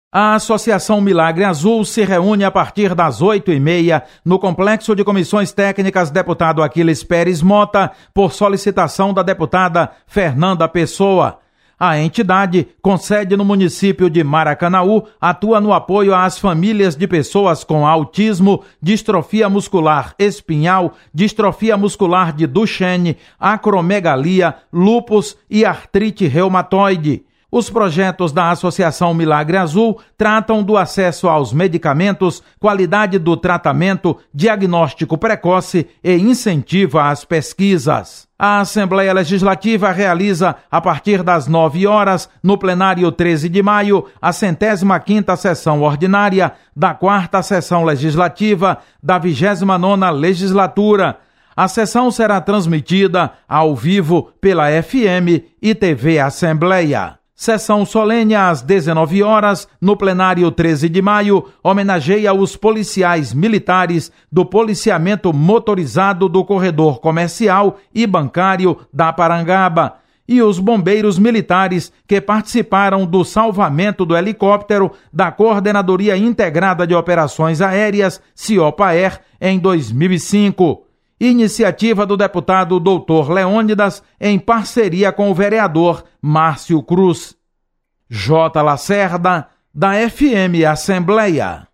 A Associação Milagre Azul se reúne a partir das 8h30 no Complexo de Comissões Técnicas Deputado Aquiles Pérez Mota, por solicitação da deputada Fernanda Pessoa. A entidade, com sede no município de Maracanaú, atua no apoio às famílias de pessoas com autismo, distrofia muscular espinhal, distrofia muscular de Duchenne, acromegalia, lúpus e artrite reumatoide. Os projetos da Associação Milagre Azul tratam do acesso aos medicamentos, qualidade do tratamento, diagnóstico precoce e incentiva as pesquisas. A Assembleia Legislativa realiza, a partir das 9 horas, no plenário 13 de maio, a 105ª sessão ordinária da 4ª sessão legislativa da 29ª legislatura. A sessão será transmitida ao vivo pela FM e TV Assembleia. Sessão solene às 19 horas, no plenário 13 de maio, homenageia os policiais militares do policiamento motorizado do corredor comercial e bancário da Parangaba e os bombeiros militares que participaram do salvamento do helicóptero da Coordenadoria Integrada de Operações Aéreas, CIOPAER, em 2005. Iniciativa do deputado Dr. Leônidas, em parceria com o vereador Márcio Cruz. J. Lacerda, da FM Assembleia.